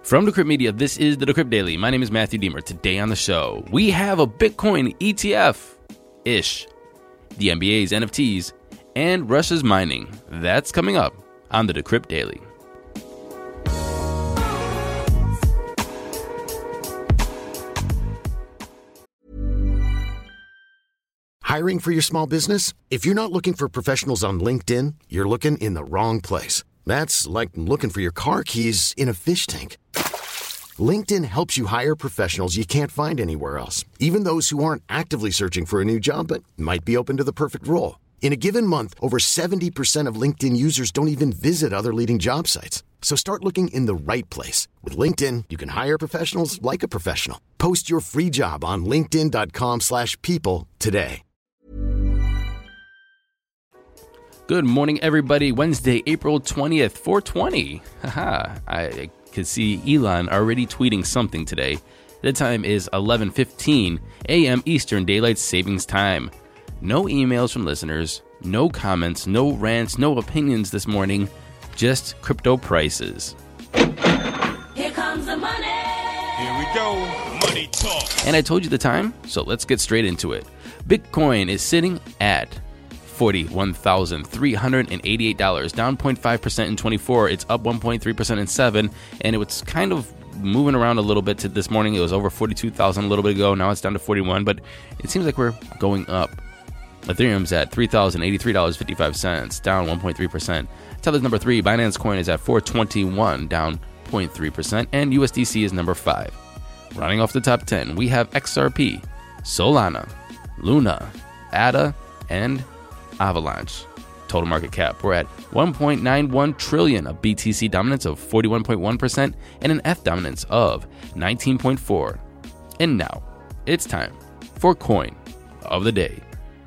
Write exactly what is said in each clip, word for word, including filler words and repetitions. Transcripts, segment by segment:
From Decrypt Media, this is the Decrypt Daily. My name is Matthew Deemer. Today on the show, we have a Bitcoin E T F-ish, the N B A's N F Ts, and Russia's mining. That's coming up on the Decrypt Daily. Hiring for your small business? If you're not looking for professionals on LinkedIn, you're looking in the wrong place. That's like looking for your car keys in a fish tank. LinkedIn helps you hire professionals you can't find anywhere else, even those who aren't actively searching for a new job but might be open to the perfect role. In a given month, over seventy percent of LinkedIn users don't even visit other leading job sites. So start looking in the right place. With LinkedIn, you can hire professionals like a professional. Post your free job on linkedin.com slash people today. Good morning, everybody. Wednesday, April twentieth, four twenty. Haha, I could see Elon already tweeting something today. The time is eleven fifteen a.m. Eastern Daylight Savings Time. No emails from listeners, no comments, no rants, no opinions this morning, just crypto prices. Here comes the money. Here we go. Money talk. And I told you the time, so let's get straight into it. Bitcoin is sitting at forty-one thousand three hundred eighty-eight dollars, down zero point five percent in twenty-four. It's up one point three percent in seven, and it was kind of moving around a little bit to this morning. It was over forty-two thousand a little bit ago. Now it's down to forty-one, but it seems like we're going up. Ethereum's at three thousand eighty-three dollars and fifty-five cents, down one point three percent. Tether's number three. Binance Coin is at four twenty-one, down zero point three percent, and U S D C is number five. Running off the top ten, we have X R P, Solana, Luna, A D A, and Avalanche. Total market cap, we're at one point nine one trillion, a B T C dominance of forty-one point one percent, and an F dominance of nineteen point four. And now, it's time for Coin of the Day.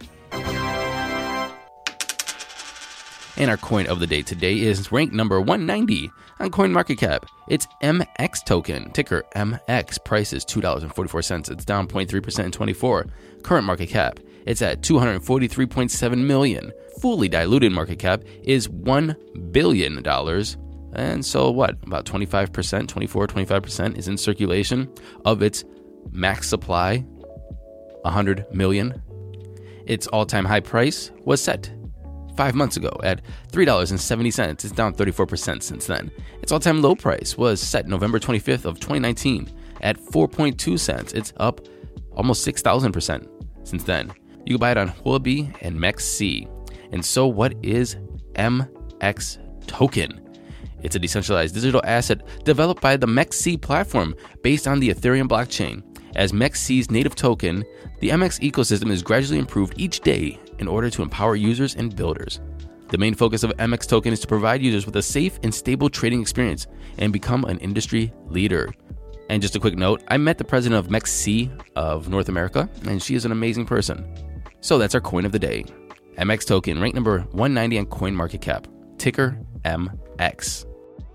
And our coin of the day today is ranked number one ninety on CoinMarketCap. It's M X token, ticker M X. Price is two dollars and forty-four cents. It's down zero point three percent in twenty-four. Current market cap, it's at two hundred forty-three point seven million dollars. Fully diluted market cap is one billion dollars. And so what? About twenty-five percent, twenty-four, twenty-five percent is in circulation of its max supply, one hundred million. Its all-time high price was set five months ago at three dollars and seventy cents. It's down thirty-four percent since then. Its all-time low price was set November twenty-fifth of twenty nineteen at four point two cents. It's up almost six thousand percent since then. You can buy it on Huobi and M X C. And so what is M X token? It's a decentralized digital asset developed by the M X C platform based on the Ethereum blockchain. As M X C's native token, the M X ecosystem is gradually improved each day in order to empower users and builders. The main focus of M X token is to provide users with a safe and stable trading experience and become an industry leader. And just a quick note, I met the president of M X C of North America, and she is an amazing person. So that's our coin of the day. M X token, ranked number one ninety on CoinMarketCap, ticker M X.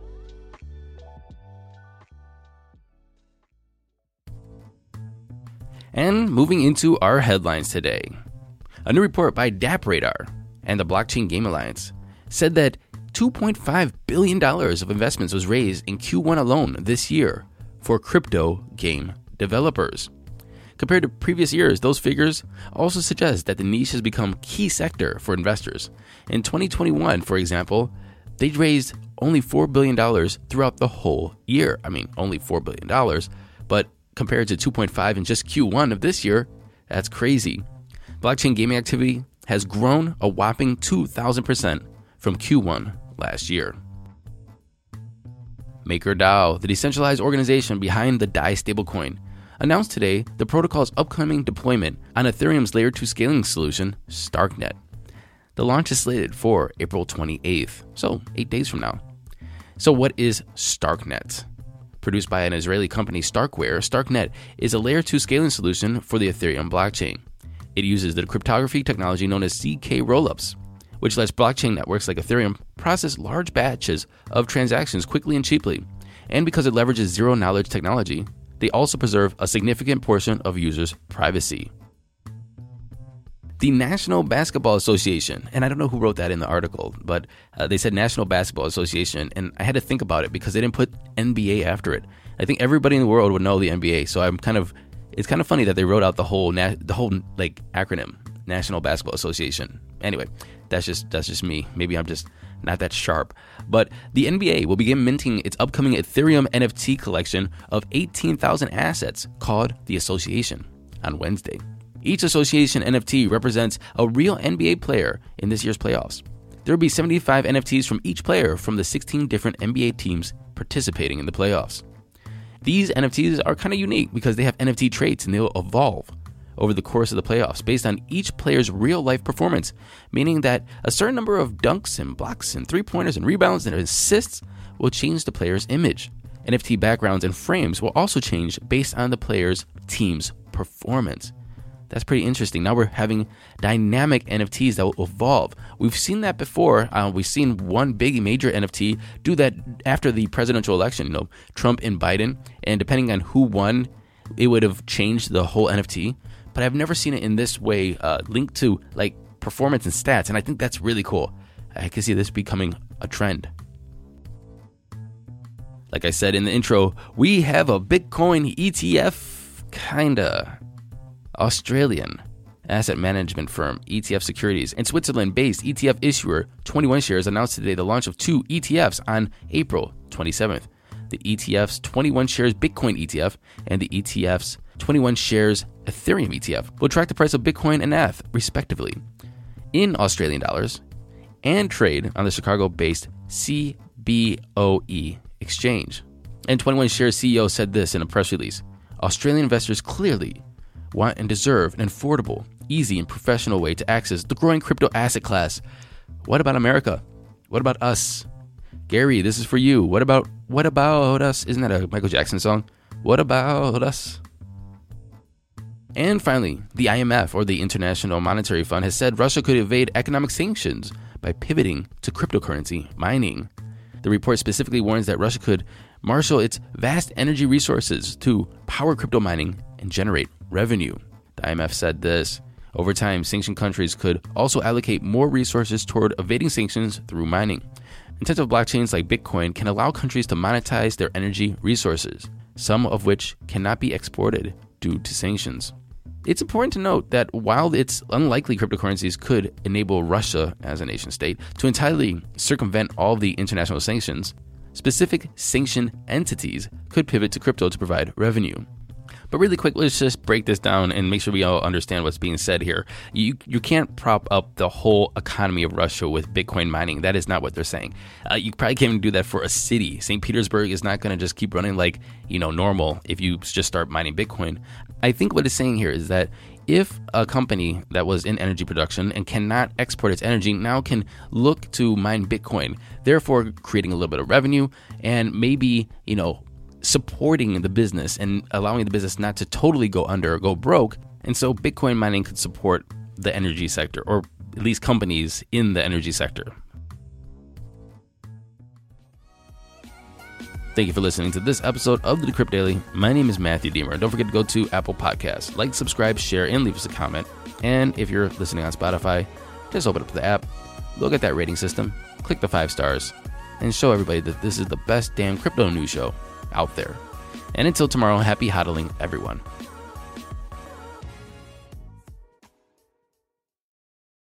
And moving into our headlines today. A new report by DappRadar and the Blockchain Game Alliance said that two point five billion dollars of investments was raised in Q one alone this year for crypto game developers. Compared to previous years, those figures also suggest that the niche has become a key sector for investors. In twenty twenty-one, for example, they raised only four billion dollars throughout the whole year. I mean, only four billion dollars, but compared to two point five in just Q one of this year, that's crazy. Blockchain gaming activity has grown a whopping two thousand percent from Q one last year. MakerDAO, the decentralized organization behind the D A I stablecoin, announced today the protocol's upcoming deployment on Ethereum's Layer two scaling solution, Starknet. The launch is slated for April twenty-eighth, so eight days from now. So what is Starknet? Produced by an Israeli company, Starkware, Starknet is a Layer two scaling solution for the Ethereum blockchain. It uses the cryptography technology known as Z K rollups, which lets blockchain networks like Ethereum process large batches of transactions quickly and cheaply. And because it leverages zero-knowledge technology, they also preserve a significant portion of users' privacy. The National Basketball Association, and I don't know who wrote that in the article, but uh, they said National Basketball Association, and I had to think about it because they didn't put N B A after it. I think everybody in the world would know the N B A, so I'm kind of, it's kind of funny that they wrote out the whole, na- the whole like acronym, National Basketball Association. Anyway, that's just that's just me. Maybe I'm just not that sharp. But the N B A will begin minting its upcoming Ethereum N F T collection of eighteen thousand assets called the Association on Wednesday. Each association N F T represents a real N B A player in this year's playoffs. There will be seventy-five N F Ts from each player from the sixteen different N B A teams participating in the playoffs. These N F Ts are kind of unique because they have N F T traits and they'll evolve over the course of the playoffs based on each player's real-life performance, meaning that a certain number of dunks and blocks and three-pointers and rebounds and assists will change the player's image. N F T backgrounds and frames will also change based on the player's team's performance. That's pretty interesting. Now we're having dynamic N F Ts that will evolve. We've seen that before. Uh, we've seen one big major N F T do that after the presidential election, you know, Trump and Biden. And depending on who won, it would have changed the whole N F T. But I've never seen it in this way, uh, linked to like performance and stats. And I think that's really cool. I can see this becoming a trend. Like I said in the intro, we have a Bitcoin E T F, kinda. Australian asset management firm E T F Securities and Switzerland-based E T F issuer twenty-one Shares announced today the launch of two E T Fs on April twenty-seventh. The E T F's twenty-one Shares Bitcoin E T F and the E T F's twenty-one Shares Ethereum E T F will track the price of Bitcoin and E T H, respectively, in Australian dollars and trade on the Chicago-based C B O E exchange. And twenty-one Shares C E O said this in a press release: Australian investors clearly want and deserve an affordable, easy, and professional way to access the growing crypto asset class. What about America? What about us? Gary, this is for you. What about what about us? Isn't that a Michael Jackson song? What about us? And finally, the I M F, or the International Monetary Fund, has said Russia could evade economic sanctions by pivoting to cryptocurrency mining. The report specifically warns that Russia could marshal its vast energy resources to power crypto mining and generate revenue. The I M F said this: over time, sanctioned countries could also allocate more resources toward evading sanctions through mining. Intensive blockchains like Bitcoin can allow countries to monetize their energy resources, some of which cannot be exported due to sanctions. It's important to note that while it's unlikely cryptocurrencies could enable Russia as a nation state to entirely circumvent all of the international sanctions, specific sanctioned entities could pivot to crypto to provide revenue. But really quick, let's just break this down and make sure we all understand what's being said here. You you can't prop up the whole economy of Russia with Bitcoin mining. That is not what they're saying. Uh, you probably can't even do that for a city. Saint Petersburg is not going to just keep running like, you know, normal if you just start mining Bitcoin. I think what it's saying here is that if a company that was in energy production and cannot export its energy now can look to mine Bitcoin, therefore creating a little bit of revenue and maybe, you know, supporting the business and allowing the business not to totally go under or go broke. And so Bitcoin mining could support the energy sector, or at least companies in the energy sector. Thank you for listening to this episode of the Decrypt Daily. My name is Matthew Deemer. Don't forget to go to Apple Podcasts, like, subscribe, share, and leave us a comment. And if you're listening on Spotify, just open up the app, look at that rating system, click the five stars, and show everybody that this is the best damn crypto news show out there. And until tomorrow, happy hodling, everyone.